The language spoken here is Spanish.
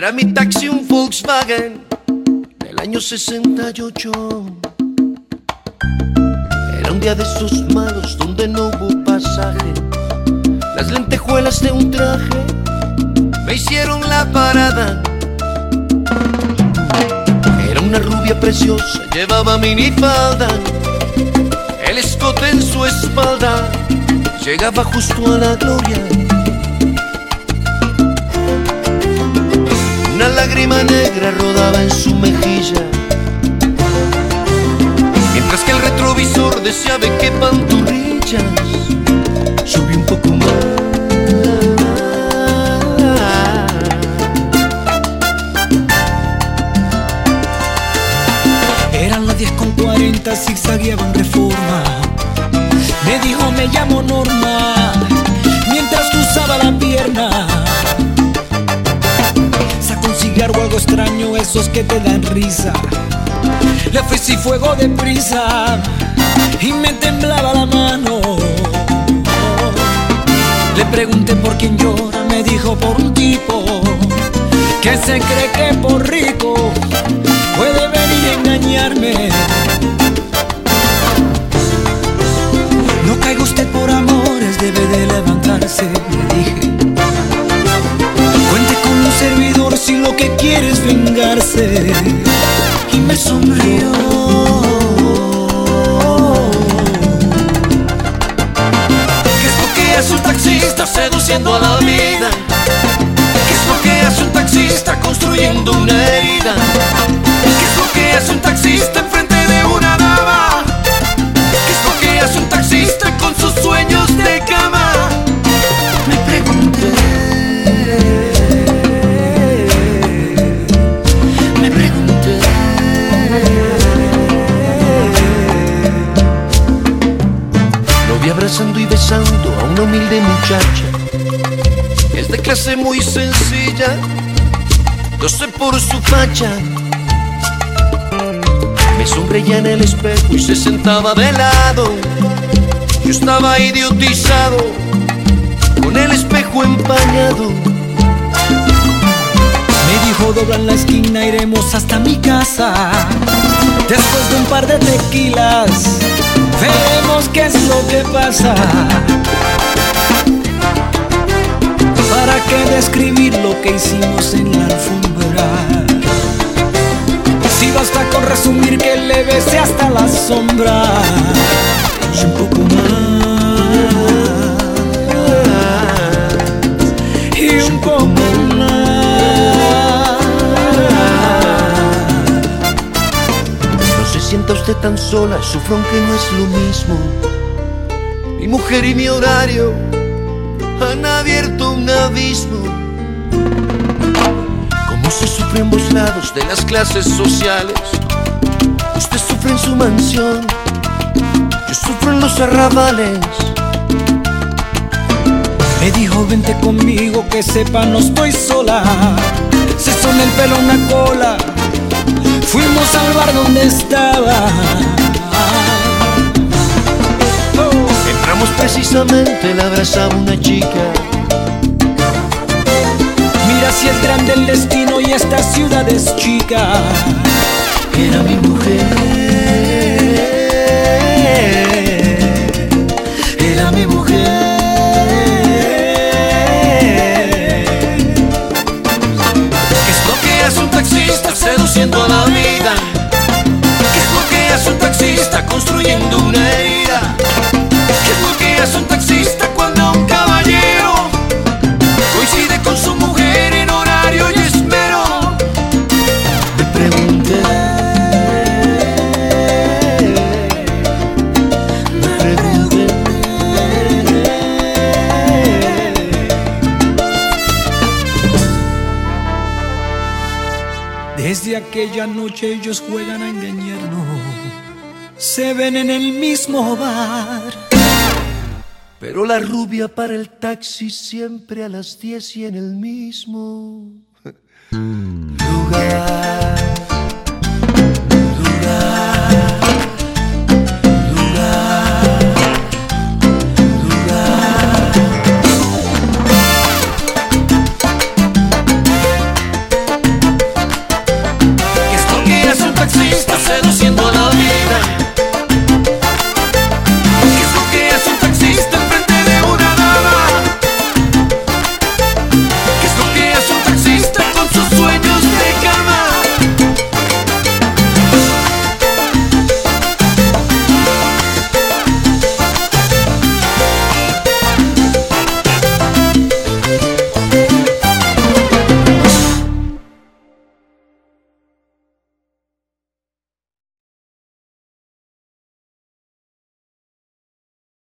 Era mi taxi un Volkswagen del año 68. Era un día de esos malos donde no hubo pasaje. Las lentejuelas de un traje me hicieron la parada. Era una rubia preciosa, llevaba minifalda, el escote en su espalda llegaba justo a la gloria. Una lágrima negra rodaba en su mejilla, mientras que el retrovisor decía de qué pantorrillas. Subí un poco más. Eran las 10:40, zigzagueaba en Reforma. Me dijo me llamo Norma, mientras cruzaba la pierna. Sacó un cigarro algo extraño, esos que te dan risa. Le ofrecí fuego deprisa y me temblaba la mano. Le pregunté por quién llora, me dijo por un tipo que se cree que por rico puede venir a engañarme. No caiga usted por amores, debe de levantarse, le dije. Cuente con un servidor si lo que quiere es vengarse. Y me sonrió. ¿Qué es lo que hace un taxista seduciendo a la vida? ¿Qué es lo que hace un taxista construyendo una herida? ¿Qué es lo que hace un taxista enfrente de una dama? ¿Qué es lo que hace un taxista con sus sueños de cama? Me pregunté. Lo vi abrazando y besando a una humilde muchacha. Es de clase muy sencilla, no sé por su facha. Me sonreía en el espejo y se sentaba de lado. Yo estaba idiotizado, con el espejo empañado. Me dijo dobla en la esquina, iremos hasta mi casa. Después de un par de tequilas, veremos qué es lo que pasa. ¿Para qué describir lo que hicimos en la alfombra? Si basta con resumir que le besé hasta la sombra. Y un poco más. Y un poco más. No se sienta usted tan sola, sufro aunque no es lo mismo. Mi mujer y mi horario han abierto un abismo. Como se sufre en ambos lados de las clases sociales. Usted sufre en su mansión, yo sufro en los arrabales. Me dijo vente conmigo, que sepa no estoy sola. Se sonó el pelo una cola, fuimos al bar donde estaba. Entramos precisamente, la abrazaba una chica. Mira si es grande el destino y esta ciudad es chica. Era mi mujer, era mi mujer. ¿Qué es lo que hace un taxista seduciendo a la vida? ¿Qué es lo que hace un taxista construyendo una herida? ¿Qué es lo que hace un taxista cuando un caballero coincide con su mujer en horario y esmero? Me pregunté, me pregunté. Desde aquella noche ellos juegan a engañarnos, se ven en el mismo bar. Pero la rubia para el taxi siempre a las 10 y en el mismo lugar.